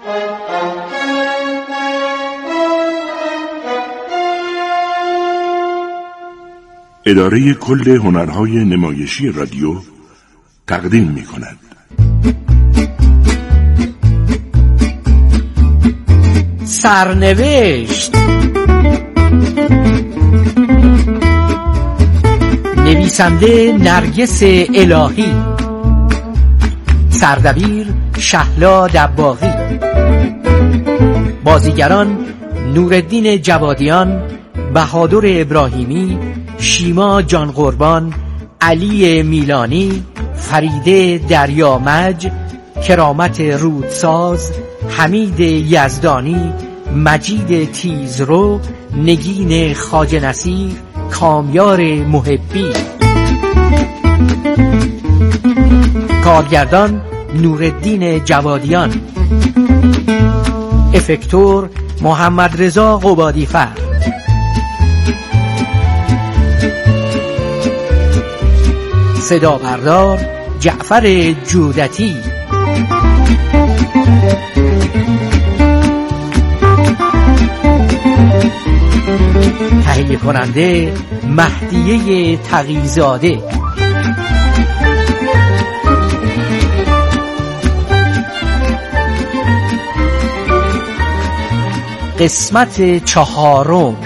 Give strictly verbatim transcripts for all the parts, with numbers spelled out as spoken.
اداره کل هنرهای نمایشی رادیو تقدیم می کند. سرنوشت، نویسنده نرگس الهی، سردبیر شهلا دباغی، بازیگران نورالدین جوادیان، بهادر ابراهیمی، شیما جان قربان، علی میلانی، فریده دریامج، کرامت رودساز، حمید یزدانی، مجید تیزرو، نگین خواجه نصیر، کامیار محبی. کارگردان نورالدین جوادیان، افکتور محمد رضا قبادیفر، صدا بردار جعفر جودتی، تهیه کننده مهدیه تقی‌زاده. قسمت چهارم.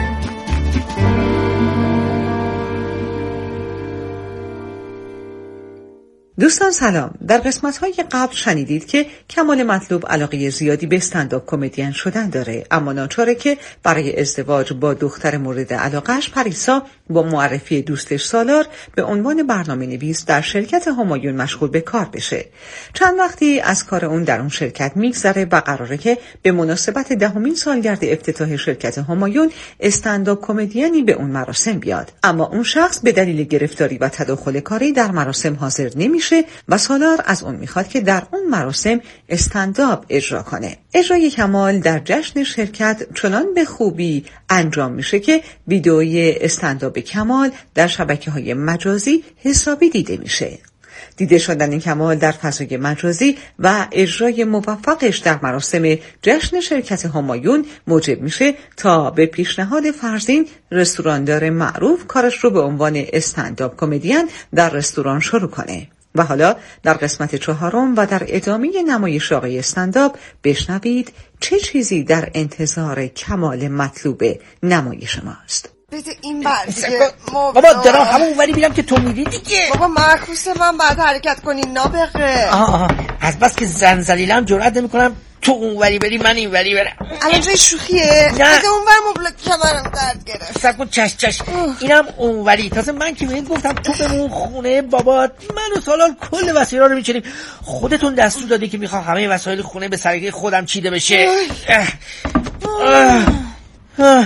دوستان سلام. در قسمت‌های قبل شنیدید که کمال مطلوب علاقه زیادی به استندآپ کمدین شدن داره، اما ناچاره که برای ازدواج با دختر مورد علاقه‌اش پریسا با معرفی دوستش سالار به عنوان برنامه‌نویس در شرکت همایون مشغول به کار بشه. چند وقتی از کار اون در اون شرکت میگذره و قراره که به مناسبت دهمین سالگرد افتتاح شرکت همایون استندآپ کمدیانی به اون مراسم بیاد، اما اون شخص به دلیل گرفتاری و تداخل کاری در مراسم حاضر نمیشه و سالار از اون میخواد که در اون مراسم استندآپ اجرا کنه. اجرای کمال در جشن شرکت چنان به خوبی انجام میشه که ویدئوی استندآپ کمال در شبکه‌های مجازی حسابی دیده میشه. دیده شدن کمال در فضای مجازی و اجرای موفقش در مراسم جشن شرکت همایون موجب میشه تا به پیشنهاد فرزین رستوراندار معروف کارش رو به عنوان استندآپ کمدین در رستوران شروع کنه. و حالا در قسمت چهارم و در ادامه نمایش آقای استندآپ بشنوید چه چیزی در انتظار کمال مطلوب نمایش ماست. بده این بر دیگه. بابا دارم همون ولی بیرم که تو میری دیگه. بابا معکوس من باید حرکت کنی نابغه. آه آه از بس که زنزلیلم جرأت نمی کنم تو اون وری بری من این وری برم. الان جای شوخیه؟ نه بده اون ور مبلک کمرم درد گرفت. سب کن چش چش اینم اون وری. تازه من که بهت گفتم تو بمون خونه بابات، من و سالار کل وسایل رو میچینیم. خودتون دستور دادی که میخوام همه وسایل خونه به سلیقه خودم چیده بشه. اه. اه. اه.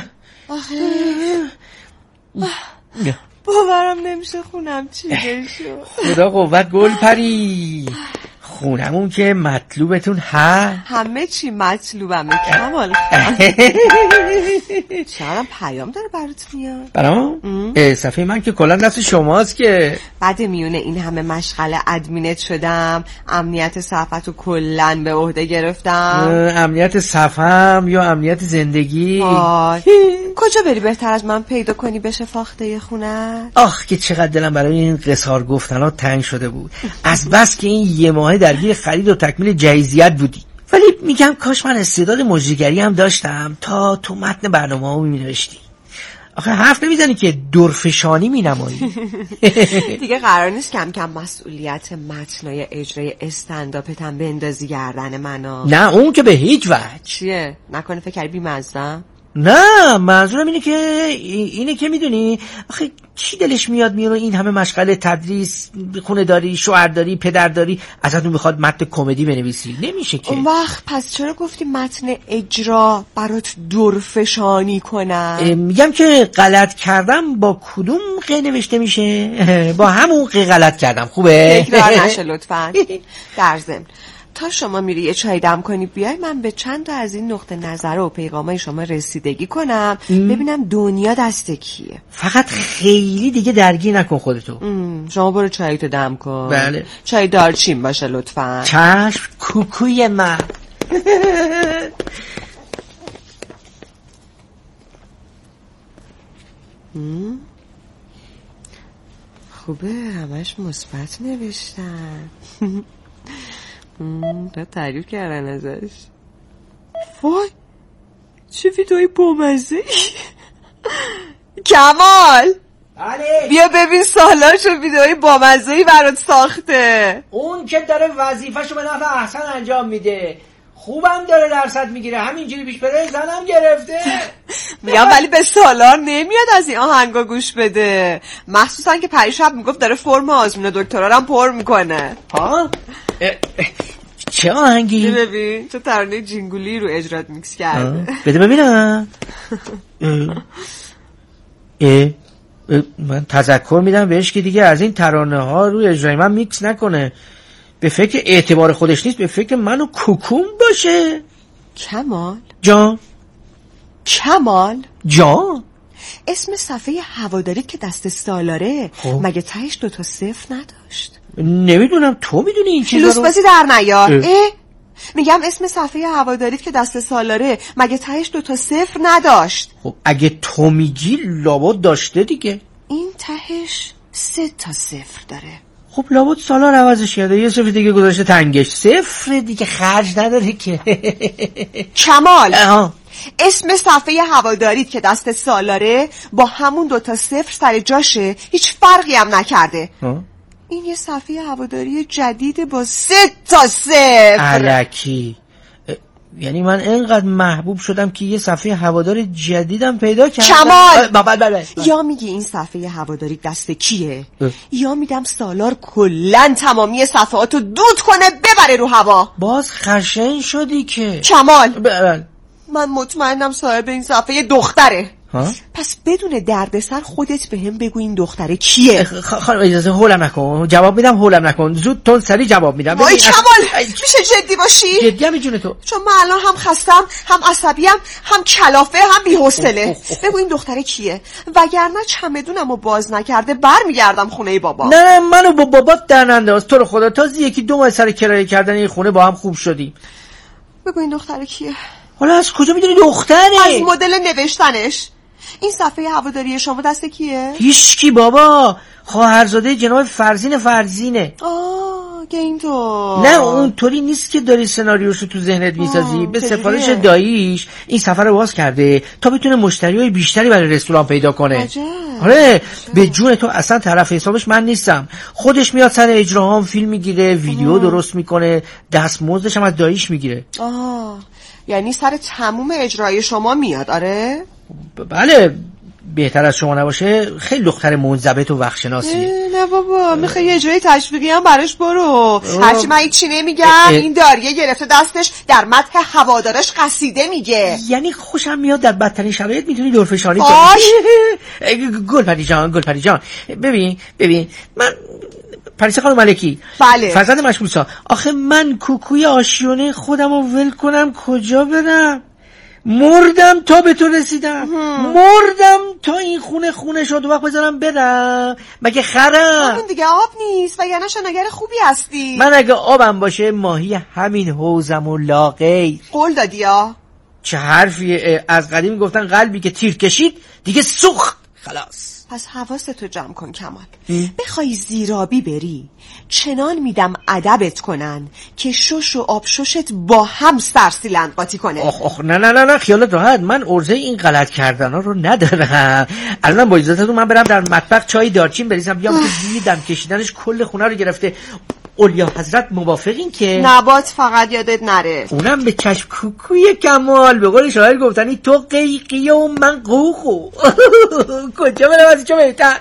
آخه باورم نمیشه خونم چیده شد. خدا قوت گل پری. خونمون که مطلوبتون هست. همه چی مطلوبمه کمال. چرا پیام داره برات میاد؟ برام؟ صفحه من که کلا دست شماست که. بعد میونه این همه مشغله ادمینت شدم، امنیت صفحتو کلا به عهده گرفتم. امنیت صفحم یا امنیت زندگی؟ کجا بری بهتر از من پیدا کنی بشه فاخته خونه؟ آخ که چقدر دلم برای این قصار گفتنات تنگ شده بود. از بس که این یه ماه درگیر خرید و تکمیل جهیزیت بودی. ولی میگم کاش من استعداد مجریگری هم داشتم تا تو متن برنامه‌مو می‌نوشتی. آخه حرف نمیزنی که دورفشانی مینمایی. دیگه قرار نیست کم کم مسئولیت متنای اجرای استندآپت هم بندازی گردن منو. نه اون که به هیچ وجه. چیه؟ نکنه فکر کردی بی‌مزه‌ام؟ نه منظورم اینه که اینه که میدونی آخه کی دلش میاد میره این همه مشغله تدریس، خونه داری، شوهر داری، پدر داری، ازتون میخواد متن کمدی بنویسی؟ نمیشه که. اون وقت پس چرا گفتی متن اجرا برات دورفشانی کنم؟ میگم که غلط کردم با کدوم ق نوشته میشه؟ با همون ق غلط کردم. خوبه؟ تکرار نشه لطفاً. در ضمن تا شما میری یه چای دم کنی بیای من به چند تا از این نقطه نظر و پیغامای شما رسیدگی کنم ام. ببینم دنیا دست کیه. فقط خیلی دیگه درگیر نکن خودتو. ام. شما برو چایتو دم کن. بله. چای دارچین باشه لطفاً. چشم کوکوی من. خوبه همش مثبت نوشتن. تا تعریف کردن ازش. وای چه ویدئوی بامزه. کمال بله بیا ببین سالار چه ویدئوی بامزه‌ای برات ساخته. اون که داره وظیفه‌شو به نفع احسن انجام میده، خوبم داره درصد میگیره، همینجوری پیش بره زنم گرفته. میگم ولی به سالار نمیاد از این آهنگا گوش بده، مخصوصا که پریشب میگفت داره فرم آزمون دکترا رو هم پر میکنه. ها چه آهنگی؟ ببین تو ترانه جینگولی رو اجرات میکس کرده. بده ببینم. اه. اه. من تذکر میدم بهش که دیگه از این ترانه ها روی اجرای من میکس نکنه. به فکر اعتبار خودش نیست، به فکر منو کوکوم باشه. کمال جان کمال جان اسم صفحه هواداری که دست سالاره خوب. مگه تهش دوتا صفر نداشت؟ نمیدونم تو میدونی این چیزا رو. لوسبازی در نیار. اه؟ میگم اسم صفحه هواداری که دست سالاره مگه تهش دوتا صفر نداشت؟ خب اگه تو میگی لابد داشته دیگه. این تهش سه تا صفر داره. خب لابد سالار عوضش کرده، یه صفر دیگه گذاشته تنگش. صفر دیگه خرج نداره که. کمال آها. اسم صفحه هواداری که دست سالاره با همون دوتا صفر سر جاشه، هیچ فرقی هم نکرده. آه. این یه صفحه هواداری جدید با سه تا صفر. الکی. یعنی من اینقدر محبوب شدم که یه صفحه هوادار جدیدم پیدا کردم. کمال بابا بابا یا میگی این صفحه هواداری دست کیه اه. یا میدم سالار کلن تمامی صفحاتو دود کنه ببره رو هوا. باز خشن شدی که کمال ببر. من مطمئنم صاحب این صفحه دختره. ها؟ پس بدون دردسر خودت به هم بگو این دختره کیه. خانم اجازه هولم نکن، جواب میدم هولم نکن، زود تون سری جواب میدم. وای کمال میشه جدی باشی؟ جدی هم جون تو، چون من الان هم خستم هم عصبیم هم کلافه هم بی‌حوصله. بگو این دختره کیه، وگرنه چمدونمو باز نکرده برمیگردم خونه بابا. نه نه منو با بابات در ننداز، تو رو خدا تازه یکی دو ماه سر کرایه کردن این خونه با هم خوب شدیم. بگو این دختره کیه. حالا از کجا میدونی دختره؟ از مدل نوشتنش. این صفحه هواداری شما دست کیه؟ هیچکی بابا، خواهرزاده جناب فرزین فرزینه. آه که اینطور. نه اونطوری نیست که داری سناریوشو تو ذهنت میسازی. به سفارش داییش این سفر رو باز کرده تا بتونه مشتریای بیشتری برای رستوران پیدا کنه. عجب. آره به جون تو اصلا طرف حسابش من نیستم، خودش میاد سر اجراهام فیلم میگیره، ویدیو درست میکنه، دستمزدش هم از داییش میگیره. آه یعنی سر تموم اجرای شما میاد. آره بله بهتر از شما نباشه، خیلی دختر منضبط و وقتشناسیه. نه بابا میخوای یه جای تشویقی هم براش برو. هرچی من هیچی نمیگم این داریه گرفته دستش در مدح هوادارش قصیده میگه. یعنی خوشم میاد در بدترین شرایط میتونی دورفشانی کنی. گلپری جان گلپری جان ببین ببین من پریسا خانم ملکی، بله فرزند مشمولسا، آخه من کوکوی آشیونه خودم رو ول کنم کجا برم؟ مردم تا به تو رسیدم. مردم تا این خونه خونه شد و وقت بذارم برم مگه خرم؟ همون دیگه آب نیست و یعنی شناگر خوبی هستی. من اگه آبم باشه ماهی همین حوزم و لاغیر. قول دادی یا؟ چه حرفیه، از قدیم گفتن قلبی که تیر کشید دیگه سوخت خلاص. پس حواستو جمع کن کمال. بخوای زیرابی بری چنان میدم ادبت کنن که شش و آب ششت با هم سرسیلند قاطی کنه. آخ آخ نه نه نه نه خیالت راحت، من عرضه این غلط کردن ها رو ندارم. الان با اجازهتون من برم در مطبخ چای دارچین بریزم بیام که بوی دم کشیدنش کل خونه رو گرفته. اولیا حضرت موافقین که نبات فقط یادت نره اونم به چشم کوکوی کمال. به قول شاعر گفتنی تو قیقی و من قوخو. کجا برم از چه بهتر.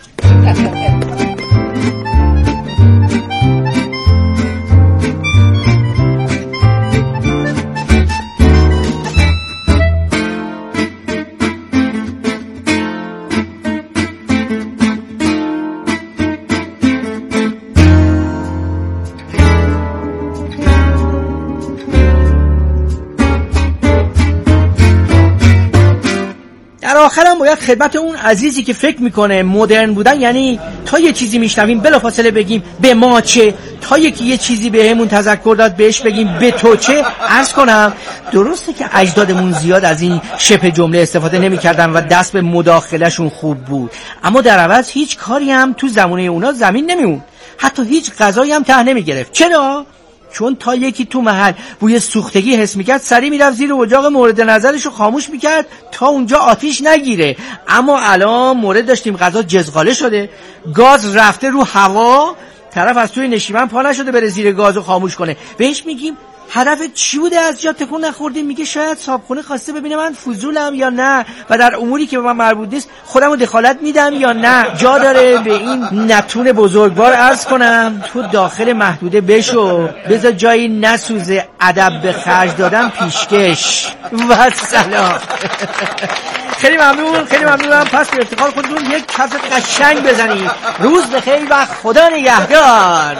در آخرم باید خدمت اون عزیزی که فکر میکنه مدرن بودن یعنی تا یه چیزی میشنویم بلافاصله بگیم به ما چه، تا یکی یه چیزی بهمون تذکر داد بهش بگیم به تو چه. عرض کنم درسته که اجدادمون زیاد از این شبه جمله استفاده نمی‌کردن و دست به مداخلهشون خوب بود، اما در عوض هیچ کاری هم تو زمونه اونا زمین نمیمون، حتی هیچ غذایی هم ته نمیگرفت. چرا؟ چون تا یکی تو محل بوی سوختگی حس میکرد سریع میرفت زیر اجاق مورد نظرشو خاموش میکرد تا اونجا آتیش نگیره. اما الان مورد داشتیم غذا جزغاله شده، گاز رفته رو هوا، طرف از توی نشیمن پا نشده بره زیر گازو خاموش کنه. بهش میگیم هدفت چی بوده از جا تکون نخوردی؟ میگه شاید صابخونه خواسته ببینه من فضولم یا نه و در اموری که به من مربوط نیست خودمو دخالت میدم یا نه. جا داره به این نتون بزرگوار عرض کنم تو داخل محدوده بشو، بذار جایی نسوزه، ادب به خرج دادن پیشکش و سلام. خیلی ممنون، خیلی ممنونم. پس به افتخار خودتون یک کف قشنگ بزنید. روز بخیر و خدا نگهدار.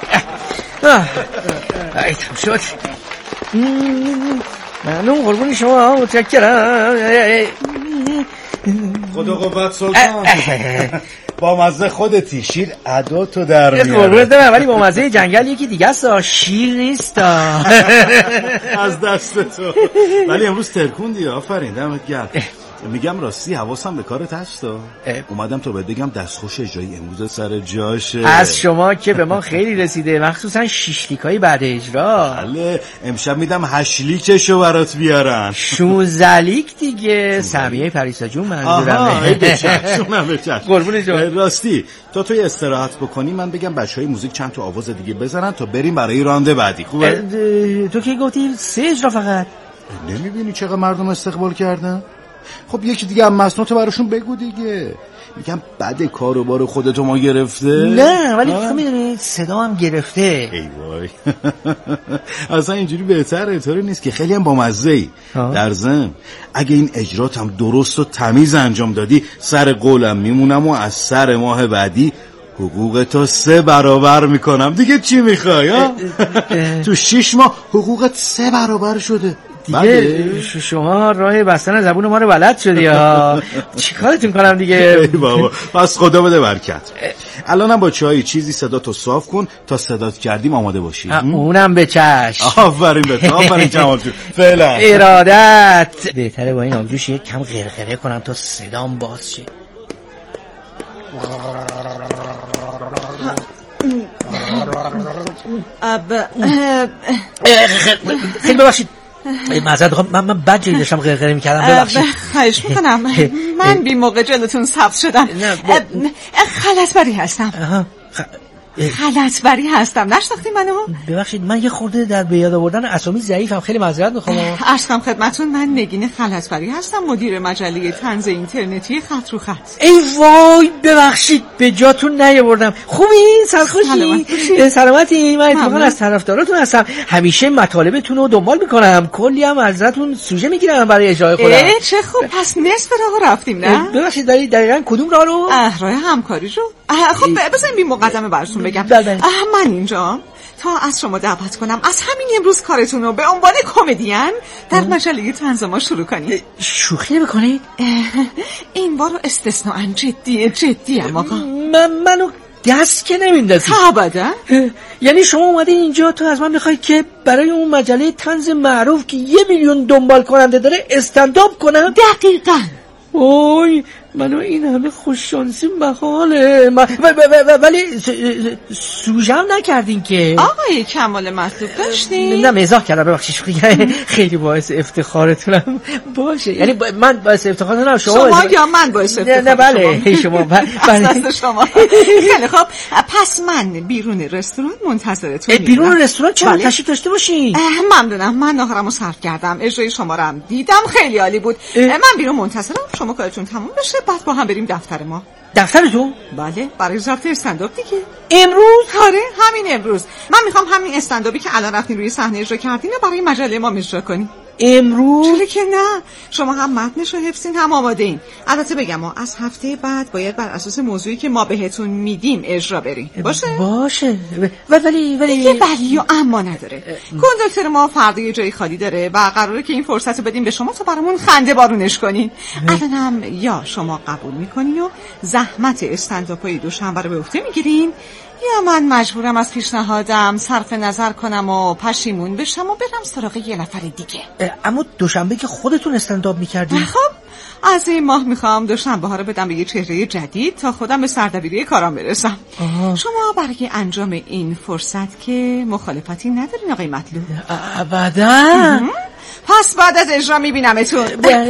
ایتم شد. ممنون، قربون شما، متشکرم. خدا قوت سلطان. با مزه خودتی، شیر ادا تو در میاره. قربونت برم، ولی با مزه جنگل یکی دیگه است، شیر نیست. از دست تو. ولی امروز ترکوندی، آفرین، دمت گرم. میگم راستی حواسم به کارت هست. اومدم تو بهت بگم دستخوش اجرایی امروز سر جاشه. از شما که به ما خیلی رسیده، مخصوصا شیشلیکای بعد اجرا. بله، امشب میدم هشلیکشو برات بیارن. شوزلیک دیگه، سمیه پریسا جون منظورمه. آها، بچشم بچشم. قربون شما. راستی تو توی استراحت بکنی، من بگم بچهای موزیک چند تا آواز دیگه بزنن تا بریم برای رانده بعدی. خوبه؟ تو که گفتی سه اجرا فقط. نمیبینی چقدر مردم استقبال کردن؟ خب یکی دیگه هم مسنوتو براشون بگو دیگه. میگم بعد کارو بارو خودتو ما گرفته. نه ولی تو میدونی صدا هم گرفته. ای وای. اصلا اینجوری بهتره، طوری نیست که خیلی هم با مزه ای. در ضمن اگه این اجرات هم درست و تمیز انجام دادی سر قولم میمونم و از سر ماه بعدی حقوق تو سه برابر میکنم. دیگه چی میخوای؟ تو شش ماه حقوقت سه برابر شده دیگه. شما راه بستن زبون ما رو بلد شدی ها. چی کارتون کنم دیگه؟ ای بابا، پس خدا بده برکت. الانم با چای چیزی صدا تو صاف کن تا صدات کردیم آماده باشی. اونم به چشم. آفرین به تو، آفرین جمال جون. فعلا ارادت. بهتره با این آبجوش یک کم غرغره کنم تا صدام باز شه. خیلی ببخشید، معذرت میخوام، من من بد جایی داشتم غرغره میکردم، ببخشید. خواهش میکنم، من بی موقع جلوتون سبز شدم. خلطبری هستم. خلطبری هستم، نشناختی منو؟ ببخشید من یه خورده در بیاد آوردن اسامی ضعیفم، خیلی معذرت میخوام. عرض کنم خدمتتون من نگین خلطبری هستم، مدیر مجله طنز اینترنتی خط رو خط. ای وای ببخشید به جاتون نیاوردم. خوبی؟ سرخوشی؟ سلامتی؟ من اتفاقا از طرفداراتون هستم، همیشه مطالبتون رو دنبال میکنم، کلی هم ازتون سوژه میگیرم برای اجرای خودم. ای چه خوب، پس نصف راهو رفتیم نه؟ ببخشید داری دقیقاً کدوم راه رو؟ راه همکاری رو. خب بذاریم بی مقدمه براتون بگم. من اینجا تا از شما دعوت کنم از همین امروز کارتون رو به عنوان کمدین در مجله طنز ما شروع کنید. شوخی نمی‌کنید؟ این بار استثناء جدیه جدی ام آقا. من منو دست که نمیندازی. ابدا. یعنی شما اومدین اینجا تو از من میخواید که برای اون مجله طنز معروف که یه میلیون دنبال کننده داره استندآپ کنم؟ دقیقاً. اوی منو این همه خوششانسی محاله. ولی سوژم نکردین که. آقای کمال مطلوب داشتین؟ نه مزاح کردم، ببخشید. خیلی باعث افتخارتونم. باشه یعنی با... من باعث افتخارتونم. شما شما یا من باعث افتخار؟ نه بله شما. بله شما. خیلی خب پس من بیرون رستوران منتظرتون میمونم. بیرون رستوران چرا؟ تشریف داشته باشین. ممنونم، من ناهارمو صرف کردم، اجرای شما رو هم دیدم، خیلی عالی بود. من بیرون منتظرم، شما کارتون تموم بشه بعد با هم بریم دفتر ما. دفترتون؟ بله، برای ضبط استندآپ دیگه. امروز؟ آره همین امروز. من میخوام همین استندآپی که الان رفتین روی صحنه اجرا کردین برای مجله ما اجرا کنین. امروز؟ چرا که نه، شما هم متنشو حفظین هم آماده این. البته بگم ما از هفته بعد باید بر اساس موضوعی که ما بهتون میدیم اجرا بریم. باشه؟ باشه. ولی ولی دیگه ولی و اما نداره. کندکتر ما فردا یه جای خالی داره و قراره که این فرصت رو بدیم به شما تا برامون خنده بارونش کنین. الانم یا شما قبول میکنین و زحمت استندآپای دوشنبه رو به عهده میگیرین یا من مجبورم از پیشنهادم صرف نظر کنم و پشیمون بشم و برم سراغ یه نفر دیگه. اما دوشنبه که خودتون استندآپ میکردین. خب از این ماه میخوام دوشنبه ها رو بدم به یه چهره جدید تا خودم به سردبیری کارام برسم. آه. شما برای انجام این فرصت که مخالفتی ندارین آقای مطلوب؟ ابدا. پس بعد از اجرا میبینمتون.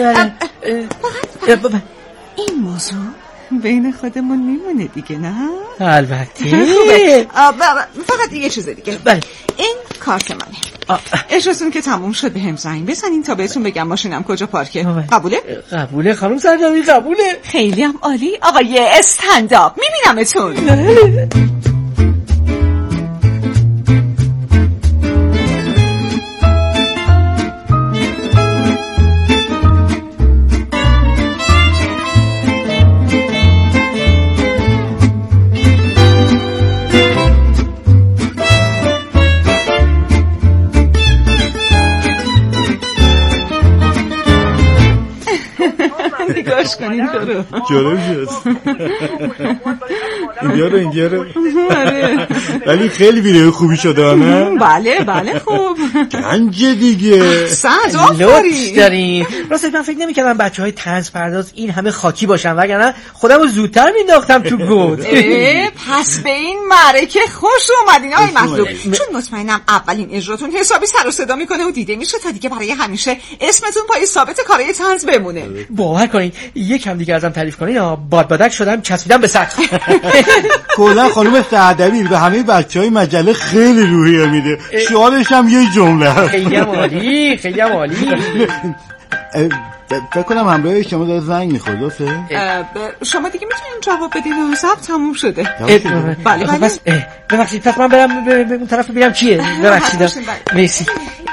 این موضوع بین خودمون میمونه دیگه، نه؟ البته. خوبه. فقط یه چیز دیگه. بله. این کارت منه. اجراتون که تموم شد به هم زنگ بزنین تا بهتون بگم ماشینم کجا پارکه. قبوله؟ قبوله خانم سرجمی، قبوله. خیلی هم عالی آقای استندآپ، میبینمتون. نگاش کنین تو رو جالب شد. اینجا رو اینجا رو ولی خیلی ویدیو خوبی شده نه؟ بله بله خوب گنج دیگه. احسنت آفرین. داریم راست من فکر نمی‌کردم بچه‌های طنز پرداز این همه خاکی باشن، وگرنه خودم رو زودتر مینداختم تو گود. پس به این معرکه خوش اومدین آقای مطلوب، چون مطمئنم اولین اجراتون حسابی سر و صدا میکنه و دیده میشه تا دیگه برای همیشه اسمتون پای ثابت کارهای طنز بمونه. باور کنین یکم دیگه ازم تعریف کنین باد بادک شدم چسبیدم به سطح. کلا خانم سعدوی به همه بچهای مجله خیلی روحیه میده، شعارش هم یه جمله. خیلی عالی خیلی عالی. فکر کنم همراه شما داره زنگ میخواد. شما دیگه میتونین جواب بدین و ضبط تموم شده. بله بله. پس ببخشید پس من برم به اون طرف ببینم چیه. ببخشید مرسی.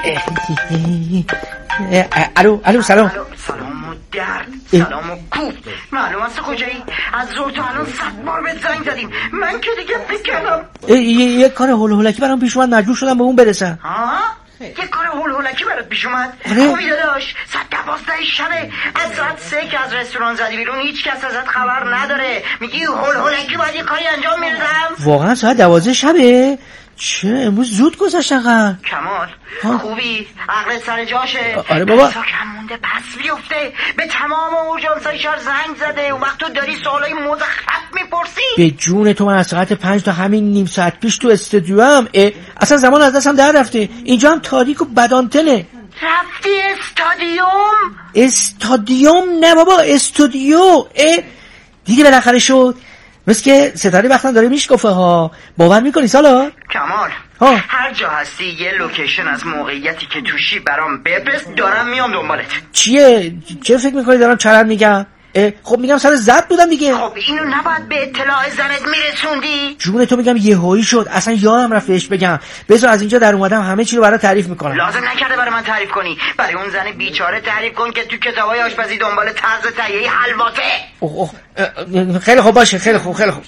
الو الو سلام. سلام و درد سلام و کوب. معلوم است کجایی؟ از زور تا الان صد بار به زنگ زدیم، من که دیگه فکر کردم یه کار هول هولکی برام پیش اومد، مجبور شدم به اون برسم. ها؟ یه کار هول هولکی برات پیش اومد؟ خوبی داداش، ساعت دوازده شبه، از ساعت سه که از رستوران زدی بیرون هیچ کس ازت خبر نداره، میگی هول هولکی باید یه کاری انجام میدم؟ واقعا ساعت دوازده شبه؟ چه امروز زود گذشت انقدر. کمال ها؟ خوبی؟ عقلت سر جاشه؟ آره بابا. کم مونده پس بیفته، به تمام اورژانس‌های شهر زنگ زده و وقت تو داری سوالای مزخرف میپرسی. به جون تو من از ساعت پنج تا همین نیم ساعت پیش تو استودیوام، اصلا زمان از دستم در رفته، اینجا هم تاریک و بدانتنه. رفتی استادیوم؟ استادیوم نه بابا، استودیو. دیگه بالاخره شد. مثل که ستاره وقتا داره میشکفه ها. باور میکنی سالا؟ کمال ها. هر جا هستی یه لوکیشن از موقعیتی که توشی برام بفرست، دارم میام دنبالت. چیه؟ چه فکر میکنی دارم چرا میگم؟ خب میگم سر ضبط بودم دیگه. خب اینو نباید به اطلاع زنت میرسوندی؟ جون تو میگم یهویی شد، اصلا یادم رفت بهش بگم. بذار از اینجا در اومدم همه چی رو برات تعریف میکنم. لازم نکرده برای من تعریف کنی، برای اون زن بیچاره تعریف کن که تو کتابای آشپزی دنبال طرز تهیه حلواته. اوه اوه. خیلی خوب باشه، خیلی خوب خیلی خوب.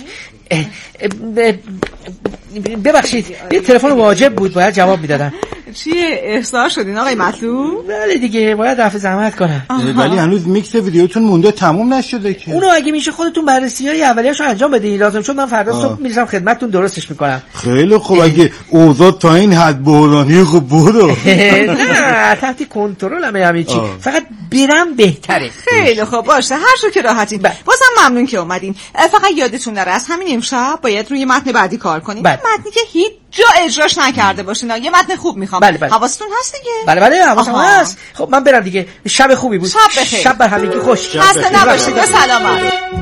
ببخشید یه تلفن واجب بود، باید جواب میدادم. چیه احضار شدین آقای مطلوب؟ بله دیگه باید رفع زحمت کنم. ولی هنوز میکس ویدیوتون مونده تموم نشده که. اونو اگه میشه خودتون بررسی‌های اولیه‌اشو انجام بدین، لازم شد من فردا صبح میرسم خدمتتون درستش میکنم. خیلی خوب، اگه اوضاع تا این حد بحرانی خوب برو. نه تحت کنترلمه همه چی، فقط برم بهتره. خیلی خوب باشه، هر جور که راحتین. بازم ممنون که اومدین. فقط یادتون نره از همین امشب باید روی متن بعدی کار کنین. متنی که هیچ جا اجراش نکرده باشین، یه متن خوب میخوام. بله بله. حواستون هست دیگه؟ بله بله حواسم هست. خب من برم دیگه. شب خوبی بود. شب بخیر. شب بر همگی خوش. خسته نباشید. به سلامت.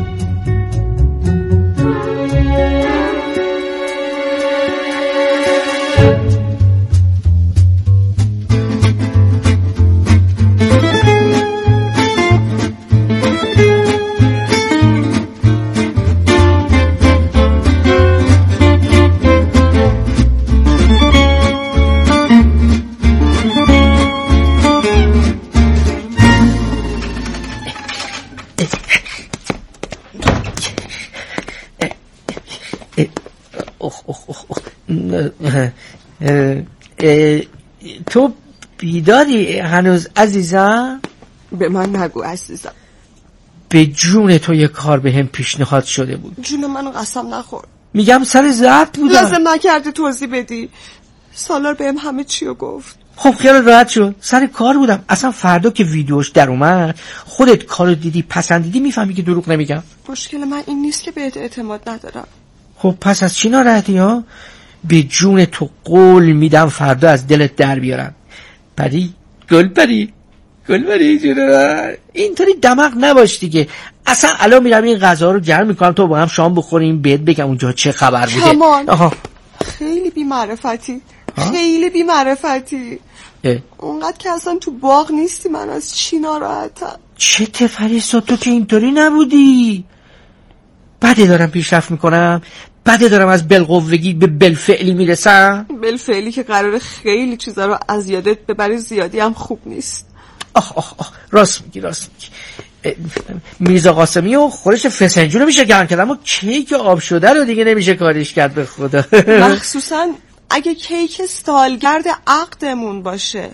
تو بیداری هنوز عزیزم؟ به من نگو عزیزم. به جون تو یه کار به هم پیشنهاد شده بود. جون من قسم نخور. میگم سر ضبط بودم. لازم نکرده توضیح بدی. سالار بهم همه چیو گفت. خب خیال راحت شد، سر کار بودم. اصلا فردا که ویدیوش در اومد خودت کارو دیدی پسندیدی میفهمی که دروغ نمیگم. مشکل من این نیست که بهت اعتماد ندارم. خب پس از چی ناراحتی ها؟ به جون تو قول میدم فردا از دلت در بیارم. پری گل پری گل پری جون اینطوری دماغ نباش دیگه. اصلا الان میرم این غذا رو گرم میکنم تو با هم شام بخوریم بهت بگم اونجا چه خبر بوده. کمان آها. خیلی بی معرفتی خیلی بی معرفتی اونقدر که اصلا تو باغ نیستی. من از چی ناراحتم؟ چه تفریسا تو که اینطوری نبودی. بده دارم پیشرفت میکنم، بده دارم از بالقوگی به بالفعلی میرسم. بالفعلی که قراره خیلی چیزا رو از یادت ببری زیادی هم خوب نیست. آخ آخ آخ راست میگی راست میگی. میرزا قاسمی و خورش فسنجون رو میشه گرم کرد اما کیک آب شده رو دیگه نمیشه کارش کرد به خدا. مخصوصا اگه کیک سالگرد عقدمون باشه.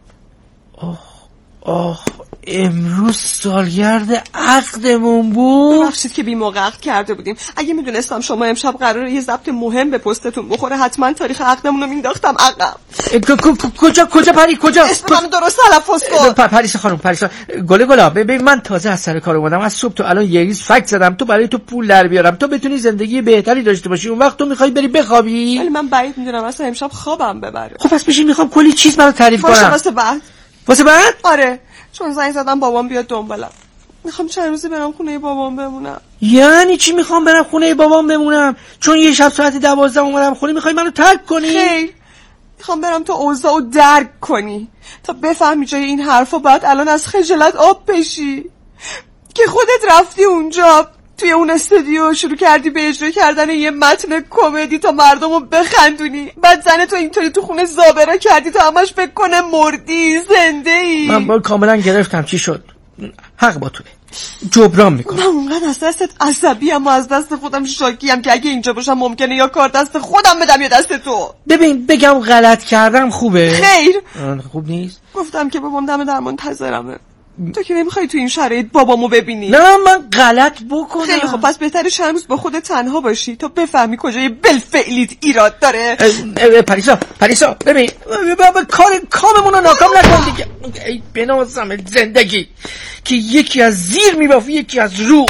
آخ آخ امروز سالگرد عقدمون بود. ببخشید که بی موقع عقد کرده بودیم. اگه میدونستم شما امشب قراره یه ضبط مهم به پستتون بخوره حتما تاریخ عقدمون رو مینداختم عقب. کجا کجا پری کجا اسمم درست تلفظ کن. پریسا خانم پریسا گله گلا ببین من تازه از سر کار اومدم. از صبح تو الان یه ریز فکت زدم تو برای تو پول در بیارم تو بتونی زندگی بهتری داشته باشی. اون وقت تو میخوای بری بخوابی. ولی من بعید میدونم اصلا امشب خوابم ببره. خب پس بشین میخوام کلی چیز برات تعریف کنم. واسه بعد واسه بعد آره چون زنگ زدم بابام بیاد دنبالم. میخوام چند روزی برم خونه بابام بمونم. یعنی چی میخوام برم خونه بابام بمونم؟ چون یه شب ساعت دوازده اومدم خونه میخوای منو ترک کنی؟ خیر میخوام برم تو اوضاعو درک کنی تا بفهمی جای این حرفا باید الان از خجالت آب بشی که خودت رفتی اونجا توی اون استودیو شروع کردی به اجرا کردن یه متن کمدی تا مردمو بخندونی. بعد زن تو اینطوری تو خونه زابره کردی تا همش فکر کنه مردی زنده ای. من با کاملا گرفتم چی شد. حق با توه جبران میکنم. من اونقدر از دستت عصبی ام و از دست خودم شاکی ام که اگه اینجا باشم ممکنه یا کار دست خودم بدم یا دست تو. ببین بگم غلط کردم خوبه؟ خیر خوب نیست. گفتم که بابام دم در منتظرمه. تو که نمیخوای تو این شرایط بابامو ببینی. نه من غلط بکنم. خیلی خب پس بهتره چند روز با خودت تنها باشی تا بفهمی کجای بالفعلیت ایراد داره. پریسا پریسا ببین کار کاممون رو ناکام نکن دیگه. ای بنازم زندگی که یکی از زیر میبافی یکی از رو.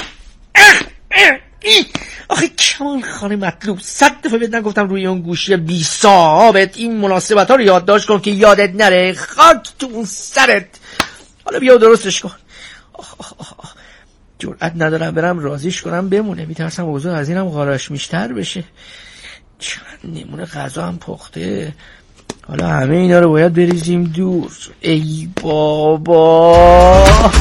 آخه کمان خانه مطلوب صد دفعه بهت نگفتم روی اون گوشی بی صاحبت این مناسبت ها رو یادداشت کن که یادت نره. خاک تو اون سرت. حالا بیا درستش کن. آخ آخ آخ آخ. جرأت ندارم برم رازیش کنم بمونه. میترسم اوضاع از اینم غاراش میشتر بشه. چند نمونه غذا هم پخته. حالا همه اینا رو باید بریزیم دور. ای بابا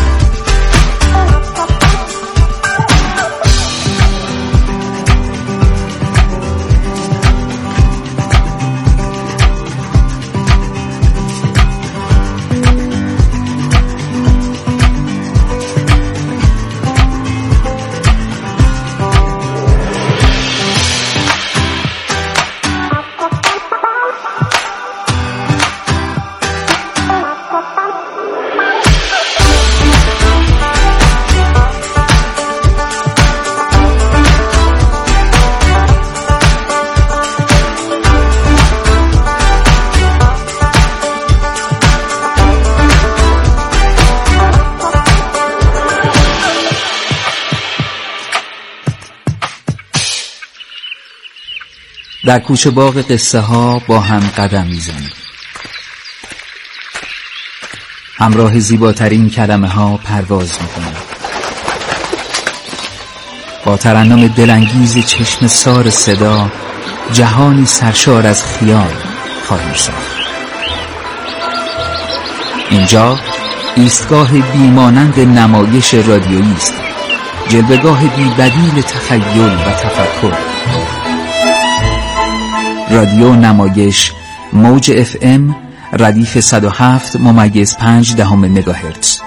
در کوچه باغ قصه ها با هم قدم میزنیم. همراه زیباترین کلمه ها پرواز میکنیم. با ترنم دلانگیز چشم سار صدا جهانی سرشار از خیال خواهیم ساخت. اینجا ایستگاه بیمانند نمایش رادیویی است، جلوه‌گاه بی‌بدیل تخیل و تفکر. رادیو نمایش موج اف ام ردیف صد و هفت ممیز پنج دهم مگاهرتز.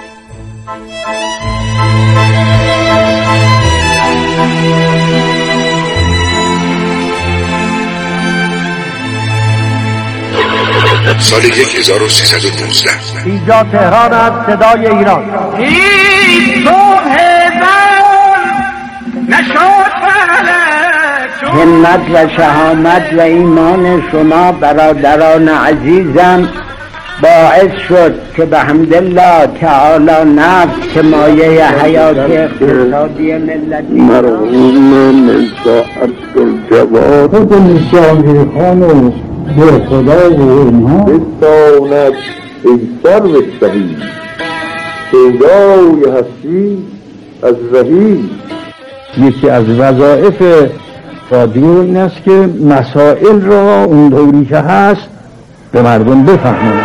سال هزار و سیصد و نوزده اینجا تهران است، صدای ایران. هیچ صبح زن نشد فلک همت و شهامت و ایمان شما برادران عزیزم باعث شد که به حمدالله تعالی نفت که مایه حیات اقتصادی ملتی مرحوم مرزا عبدالجواد خود شاهی خان و به خدا و اینها بستاند ایسر و شهید پیدای هستی از رهی. یکی از وظایف رادیو این است که مسائل را اون دوری که هست به مردم بفهمونه.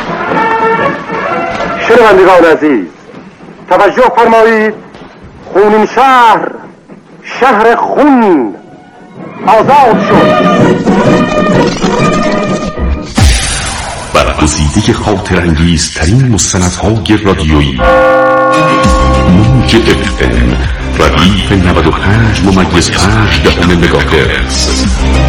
شنوندگان عزیز توجه فرمایید، خونین شهر شهر خون آزاد شد. برگزیده خاطر انگیزترین مستندهای رادیویی موج اف ام ردیف نود و پنج ممیز پنج دهم مگاهرتز،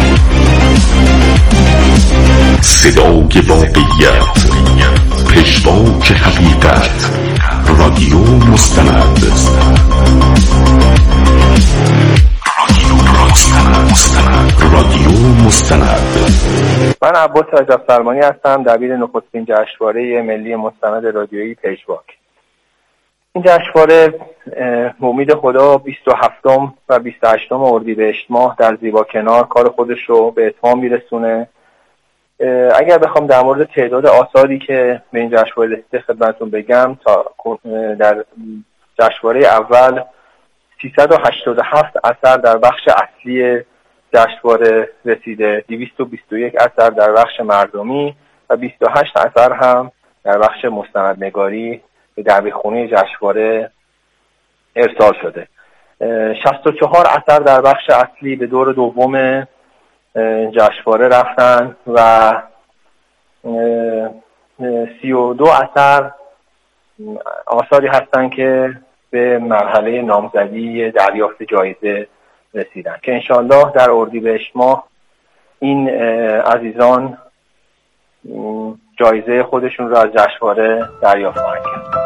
صدای واقعیت، پژواک حقیقت، رادیو مستند. رادیو مستند. من عباس رجب سلمانی هستم، دبیر نخستین جشنواره ملی مستند رادیویی پژواک. این جشنواره به امید خدا بیست و هفتم و بیست و هشتم اردیبهشت ماه در زیبا کنار کار خودش رو به اتمام میرسونه. اگر بخوام در مورد تعداد آثاری که به این جشنواره رسیده خدمتتون بگم، تا در جشنواره اول سیصد و هشتاد و هفت اثر در بخش اصلی جشنواره رسیده، دویست و بیست و یک اثر در بخش مردمی و بیست و هشت اثر هم در بخش مستندنگاری به دبیرخونه جشنواره ارسال شده. شصت و چهار اثر در بخش اصلی به دور دوم جشنواره رفتن و سی و دو اثر آثاری هستن که به مرحله نامزدی دریافت جایزه رسیدن که انشالله در اردیبهشت ماه این عزیزان جایزه خودشون را از جشنواره دریافت خواهند کرد.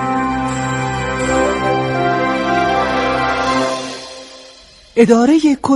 اداره